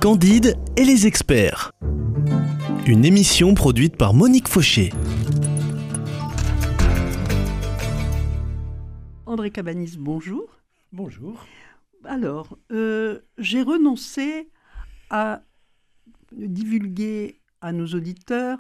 Candide et les experts. Une émission produite par Monique Fauché. André Cabanis, bonjour. Bonjour. Alors, j'ai renoncé à divulguer à nos auditeurs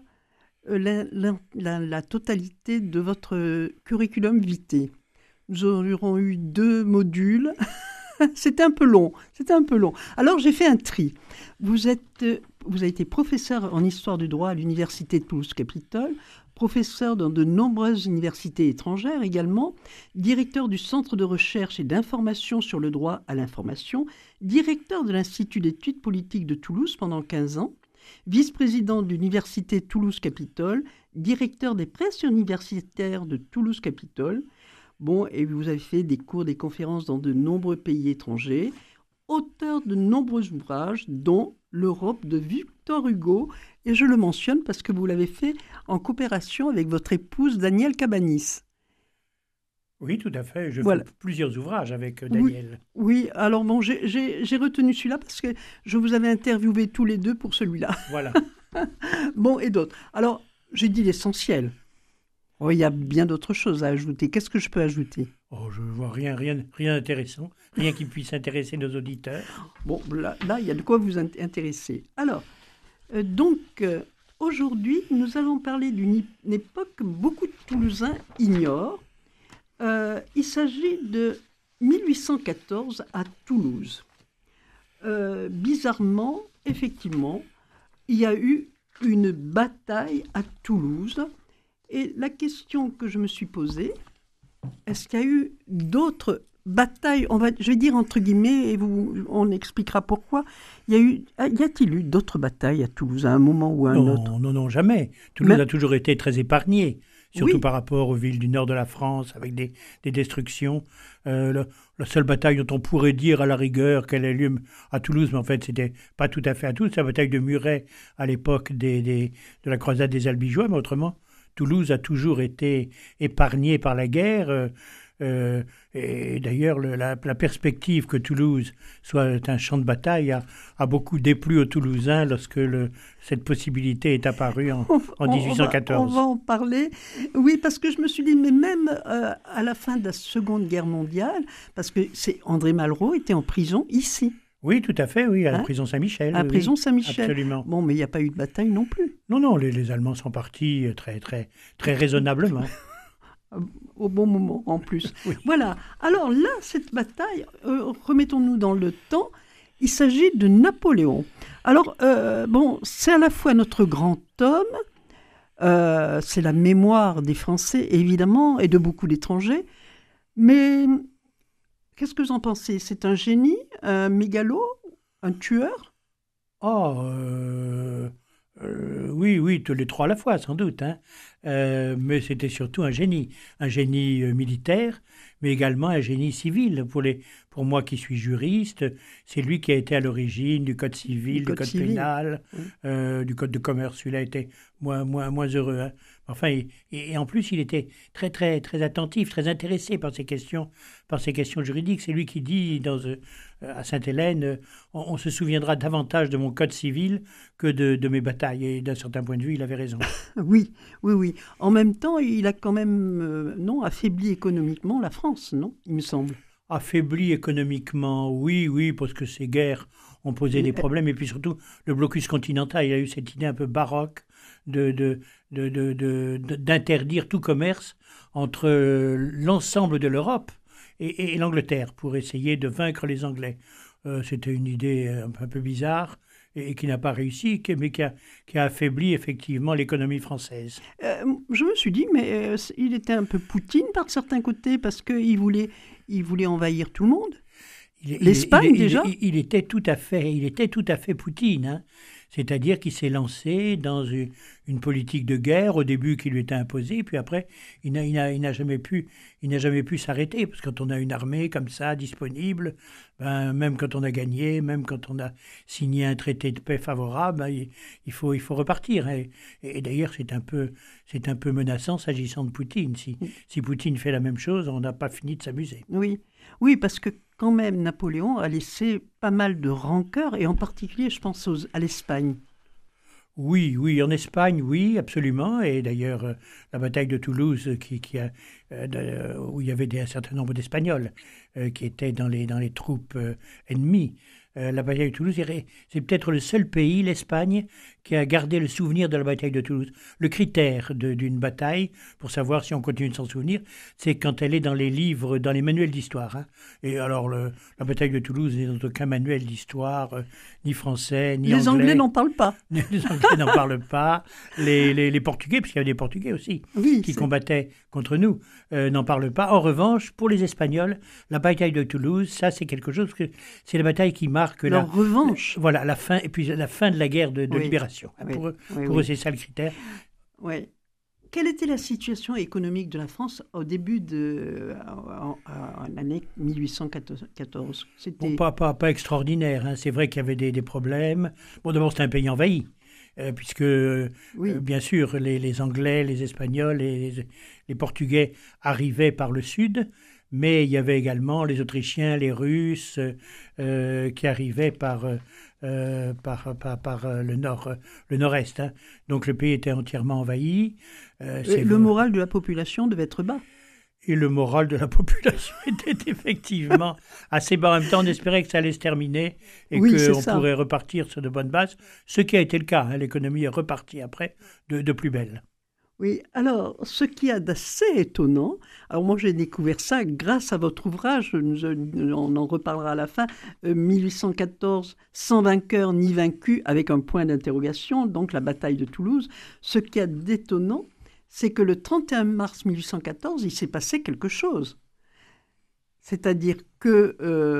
la totalité de votre curriculum vitae. Nous aurons eu 2 modules. C'était un peu long. Alors, j'ai fait un tri. Vous avez été professeur en histoire du droit à l'université de Toulouse-Capitole, professeur dans de nombreuses universités étrangères également, directeur du Centre de recherche et d'information sur le droit à l'information, directeur de l'Institut d'études politiques de Toulouse pendant 15 ans, vice-président de l'université Toulouse-Capitole, directeur des presses universitaires de Toulouse-Capitole. Bon, et vous avez fait des cours, des conférences dans de nombreux pays étrangers, auteur de nombreux ouvrages, dont L'Europe de Victor Hugo, et je le mentionne parce que vous l'avez fait en coopération avec votre épouse Danielle Cabanis. Oui, tout à fait. Je fais plusieurs ouvrages avec Danielle. Oui, alors bon, j'ai retenu celui-là parce que je vous avais interviewé tous les deux pour celui-là. Voilà. Bon, et d'autres. Alors, j'ai dit l'essentiel. Oh, il y a bien d'autres choses à ajouter. Qu'est-ce que je peux ajouter ? Oh, je ne vois rien d'intéressant, rien qui puisse intéresser nos auditeurs. Bon, là, il y a de quoi vous intéresser. Alors, aujourd'hui, nous allons parler d'une époque que beaucoup de Toulousains ignorent. Il s'agit de 1814 à Toulouse. Bizarrement, effectivement, il y a eu une bataille à Toulouse. Et la question que je me suis posée, est-ce qu'il y a eu d'autres batailles, je vais dire entre guillemets, et on expliquera pourquoi, y a-t-il eu d'autres batailles à Toulouse à un moment ou à un autre ? Non, jamais. Toulouse a toujours été très épargnée, surtout par rapport aux villes du nord de la France, avec des destructions. La seule bataille dont on pourrait dire à la rigueur qu'elle a eu lieu à Toulouse, mais en fait, c'était pas tout à fait à Toulouse, c'est la bataille de Muret à l'époque de la croisade des Albigeois, mais autrement, Toulouse a toujours été épargnée par la guerre. Et d'ailleurs, la perspective que Toulouse soit un champ de bataille a beaucoup déplu aux Toulousains lorsque cette possibilité est apparue en 1814. On va en parler. Oui, parce que je me suis dit, mais même à la fin de la Seconde Guerre mondiale, parce que André Malraux était en prison ici. Oui, tout à fait, oui, à la prison Saint-Michel. À la prison Saint-Michel. Absolument. Bon, mais il n'y a pas eu de bataille non plus. Non, les Allemands sont partis très, très, très raisonnablement. Au bon moment, en plus. Oui. Voilà. Alors là, cette bataille, remettons-nous dans le temps, il s'agit de Napoléon. Alors, c'est à la fois notre grand homme, c'est la mémoire des Français, évidemment, et de beaucoup d'étrangers, mais qu'est-ce que vous en pensez ? C'est un génie, un mégalo, un tueur ? Oui, tous les trois à la fois, sans doute. Mais c'était surtout un génie militaire, mais également un génie civil. Pour moi qui suis juriste, c'est lui qui a été à l'origine du code civil, du code pénal, du code de commerce. Celui-là était moins heureux. Hein. Enfin, et en plus, il était très, très, très attentif, très intéressé par ces questions juridiques. C'est lui qui dit à Sainte-Hélène, on se souviendra davantage de mon code civil que de mes batailles. Et d'un certain point de vue, il avait raison. Oui. En même temps, il a quand même affaibli économiquement la France, non ? Il me semble. Affaibli économiquement, oui, parce que ces guerres ont posé des problèmes. Et puis surtout, le blocus continental, il a eu cette idée un peu baroque d'interdire tout commerce entre l'ensemble de l'Europe et l'Angleterre pour essayer de vaincre les Anglais. C'était une idée un peu bizarre et qui n'a pas réussi, mais qui a affaibli effectivement l'économie française. Je me suis dit, mais il était un peu Poutine par certains côtés parce qu'il voulait envahir tout le monde. L'Espagne déjà. Il était tout à fait Poutine, hein. C'est-à-dire qu'il s'est lancé dans une politique de guerre au début qui lui était imposée, puis après il n'a jamais pu s'arrêter, parce que quand on a une armée comme ça disponible, même quand on a gagné, même quand on a signé un traité de paix favorable, il faut repartir. Et d'ailleurs c'est un peu menaçant s'agissant de Poutine. Si Poutine fait la même chose, on n'a pas fini de s'amuser. Oui, parce que quand même, Napoléon a laissé pas mal de rancœur, et en particulier, je pense à l'Espagne. Oui, oui, en Espagne, oui, absolument. Et d'ailleurs, la bataille de Toulouse, où il y avait un certain nombre d'Espagnols qui étaient dans les troupes ennemies. La bataille de Toulouse, c'est peut-être le seul pays, l'Espagne, qui a gardé le souvenir de la bataille de Toulouse. Le critère d'une bataille, pour savoir si on continue de s'en souvenir, c'est quand elle est dans les livres, dans les manuels d'histoire. Hein. Et alors, la bataille de Toulouse n'est dans aucun manuel d'histoire, ni français, ni anglais. Les Anglais n'en parlent pas. Les Anglais n'en parlent pas. Les Portugais, parce qu'il y avait des Portugais aussi, qui combattaient contre nous, n'en parlent pas. En revanche, pour les Espagnols, la bataille de Toulouse, ça, c'est quelque chose que c'est la bataille qui marque leur revanche. Voilà, la fin, et puis la fin de la guerre de libération. Oui, pour eux, c'est ça le critère. Oui. Quelle était la situation économique de la France au début de l'année 1814? C'était pas extraordinaire. Hein. C'est vrai qu'il y avait des problèmes. Bon, d'abord, c'était un pays envahi. Puisque, bien sûr, les Anglais, les Espagnols et les Portugais arrivaient par le sud, mais il y avait également les Autrichiens, les Russes qui arrivaient par le nord-est. Hein. Donc le pays était entièrement envahi. Le moral de la population devait être bas. Et le moral de la population était effectivement assez bas. En même temps, on espérait que ça allait se terminer et qu'on pourrait repartir sur de bonnes bases, ce qui a été le cas. Hein. L'économie est repartie après de plus belle. Oui, alors, ce qui est d'assez étonnant, alors moi j'ai découvert ça grâce à votre ouvrage, on en reparlera à la fin, 1814, sans vainqueur ni vaincu, avec un point d'interrogation, donc la bataille de Toulouse. Ce qui est d'étonnant, c'est que le 31 mars 1814, il s'est passé quelque chose. C'est-à-dire que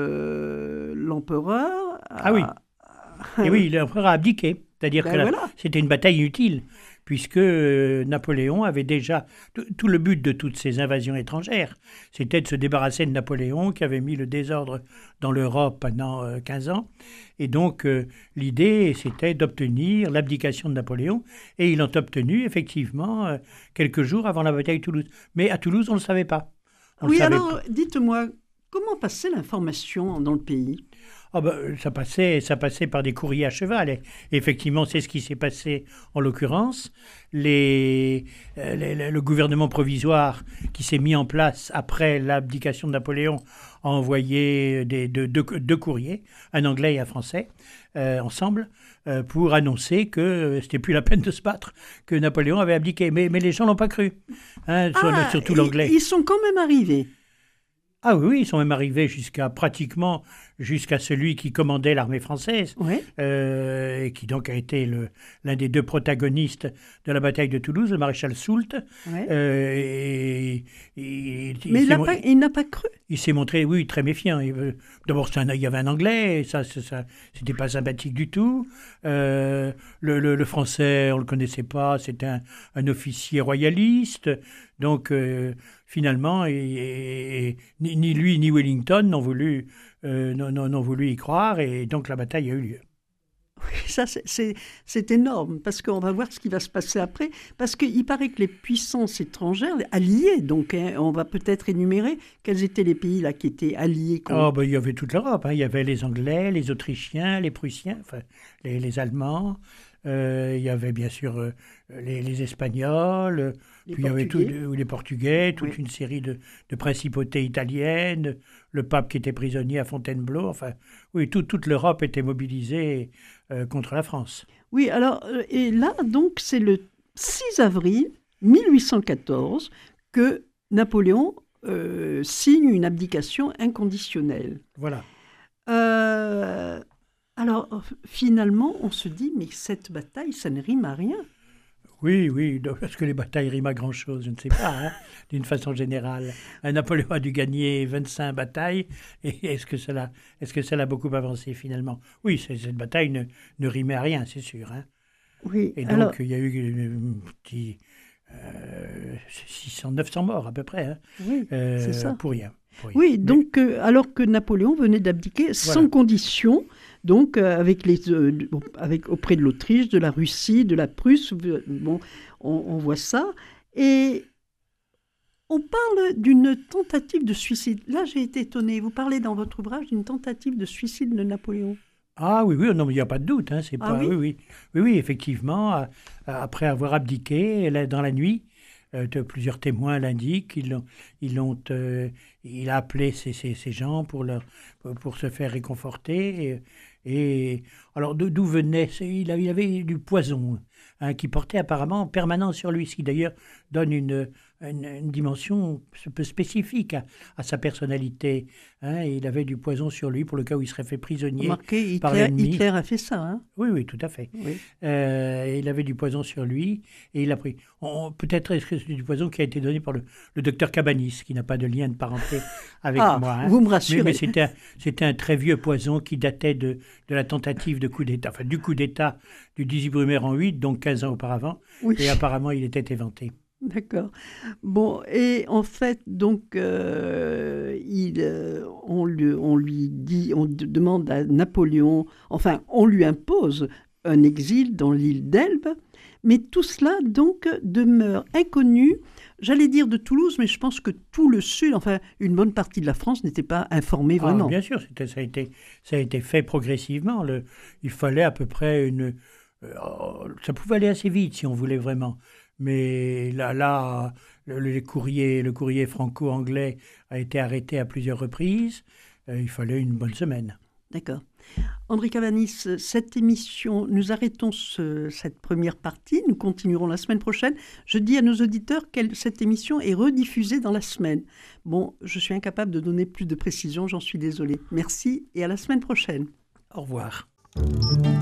l'empereur... Ah oui, et oui, l'empereur a abdiqué, c'est-à-dire que c'était une bataille inutile. Puisque Napoléon avait déjà... Tout le but de toutes ces invasions étrangères, c'était de se débarrasser de Napoléon, qui avait mis le désordre dans l'Europe pendant 15 ans. Et donc, l'idée, c'était d'obtenir l'abdication de Napoléon. Et ils l'ont obtenu, effectivement, quelques jours avant la bataille de Toulouse. Mais à Toulouse, on ne le savait pas. Alors, dites-moi, comment passait l'information dans le pays ? Oh ben, ça passait par des courriers à cheval. Et effectivement, c'est ce qui s'est passé en l'occurrence. Le gouvernement provisoire qui s'est mis en place après l'abdication de Napoléon a envoyé deux courriers, un anglais et un français, ensemble, pour annoncer que c'était plus la peine de se battre, que Napoléon avait abdiqué. Mais les gens l'ont pas cru, hein, surtout l'anglais. Ils sont quand même arrivés. Ah oui, ils sont même arrivés jusqu'à celui qui commandait l'armée française, et qui donc a été l'un des deux protagonistes de la bataille de Toulouse, le maréchal Soult. Mais il n'a pas cru. Il s'est montré, oui, très méfiant. D'abord, il y avait un Anglais, et ça c'était pas sympathique du tout. Le Français, on le connaissait pas, c'était un officier royaliste. Donc, finalement, ni lui ni Wellington n'ont voulu y croire, et donc la bataille a eu lieu. Oui, ça c'est énorme, parce qu'on va voir ce qui va se passer après, parce qu'il paraît que les puissances étrangères, alliées, donc on va peut-être énumérer quels étaient les pays là qui étaient alliés. Il y avait toute l'Europe, hein. Il y avait les Anglais, les Autrichiens, les Prussiens, enfin, les Allemands, il y avait bien sûr les Espagnols, puis il y avait les Portugais, toute une série de principautés italiennes, le pape qui était prisonnier à Fontainebleau, enfin, oui, toute l'Europe était mobilisée contre la France. Oui, alors, et là, donc, c'est le 6 avril 1814 que Napoléon signe une abdication inconditionnelle. Voilà. Alors, finalement, on se dit, mais cette bataille, ça ne rime à rien. Oui, parce que les batailles riment à grand-chose, je ne sais pas, hein, d'une façon générale. Napoléon a dû gagner 25 batailles, et est-ce que cela a beaucoup avancé finalement? Oui, cette bataille ne rimait à rien, c'est sûr. Hein. Oui, et donc, il y a eu 900 morts à peu près, hein, oui, c'est ça. Pour rien. Oui, donc, alors que Napoléon venait d'abdiquer sans condition, donc auprès de l'Autriche, de la Russie, de la Prusse, bon, on voit ça. Et On parle d'une tentative de suicide. Là, j'ai été étonnée. Vous parlez dans votre ouvrage d'une tentative de suicide de Napoléon. Ah oui, oui, non, mais il n'y a pas de doute. Hein, c'est Ah pas, oui? oui, oui, oui, oui, effectivement, après avoir abdiqué dans la nuit, plusieurs témoins l'indiquent, il a appelé ces gens pour se faire réconforter. Alors, d'où venait il avait du poison hein, qui portait apparemment en permanence sur lui, ce qui d'ailleurs donne une dimension un peu spécifique à sa personnalité. Hein. Il avait du poison sur lui pour le cas où il serait fait prisonnier Remarquez, par l'ennemi. Hitler a fait ça. Hein? Oui, oui, tout à fait. Oui. Il avait du poison sur lui et il a pris. Peut-être est-ce que c'est du poison qui a été donné par le docteur Cabanis, qui n'a pas de lien de parenté avec moi. Hein. Vous me rassurez. Mais c'était un très vieux poison qui datait de la tentative de coup d'État, enfin du coup d'État du 18 Brumaire en 8, donc 15 ans auparavant. Oui. Et apparemment, il était éventé. D'accord. Bon, et en fait, donc, on demande à Napoléon, enfin, on lui impose un exil dans l'île d'Elbe, mais tout cela, donc, demeure inconnu, j'allais dire de Toulouse, mais je pense que tout le sud, enfin, une bonne partie de la France n'était pas informée vraiment. Bien sûr, ça a été fait progressivement. Il fallait à peu près ça pouvait aller assez vite si on voulait vraiment. Mais là, le courrier franco-anglais a été arrêté à plusieurs reprises. Il fallait une bonne semaine. D'accord. André Cabanis, cette émission, nous arrêtons cette première partie. Nous continuerons la semaine prochaine. Je dis à nos auditeurs que cette émission est rediffusée dans la semaine. Bon, je suis incapable de donner plus de précisions, j'en suis désolée. Merci et à la semaine prochaine. Au revoir.